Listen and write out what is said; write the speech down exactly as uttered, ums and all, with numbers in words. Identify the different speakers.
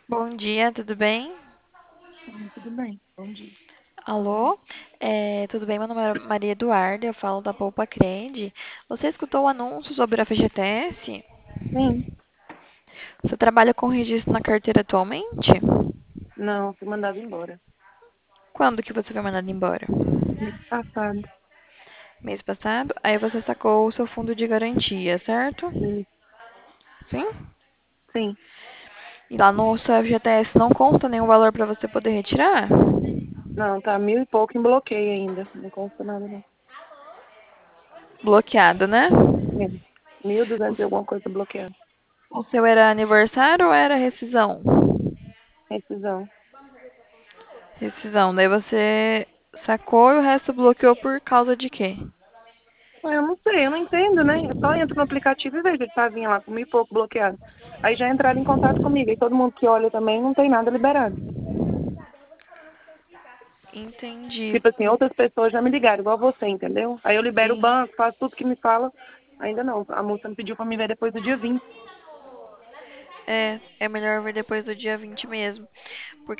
Speaker 1: Bom dia, tudo bem?
Speaker 2: Hum, Tudo bem, bom dia.
Speaker 1: Alô? É, tudo bem? Meu nome é Maria Eduarda, eu falo da Poupa Cred. Você escutou o anúncio sobre a F G T S?
Speaker 2: Sim,
Speaker 1: Você trabalha com registro na carteira atualmente?
Speaker 2: não, fui mandado embora.
Speaker 1: Quando que você foi mandado embora?
Speaker 2: Mês passado.
Speaker 1: Mês passado? Aí você sacou o seu fundo de garantia, certo?
Speaker 2: E,
Speaker 1: Sim?
Speaker 2: sim,
Speaker 1: E lá no seu F G T S não consta nenhum valor para você poder retirar?
Speaker 2: não, tá mil e pouco em bloqueio ainda. Não consta nada, não.
Speaker 1: Bloqueado, né?
Speaker 2: É, mil e
Speaker 1: O,
Speaker 2: duzentos e alguma coisa bloqueada.
Speaker 1: o seu era aniversário ou era rescisão?
Speaker 2: Rescisão.
Speaker 1: Rescisão. Daí você sacou e o resto bloqueou por causa de quê?
Speaker 2: Ah, eu não sei, eu não entendo, né? Eu só entro no aplicativo e vejo ele tá vindo lá com mil e pouco bloqueado. Aí já entraram em contato comigo. E todo mundo que olha também não tem nada liberado.
Speaker 1: Entendi.
Speaker 2: Tipo assim, outras pessoas já me ligaram, igual você, entendeu? Aí eu libero o
Speaker 1: Sim.
Speaker 2: banco, faço tudo que me fala. Ainda não. A moça me pediu pra me ver depois do dia vinte.
Speaker 1: É, é melhor ver depois do dia vinte mesmo. Porque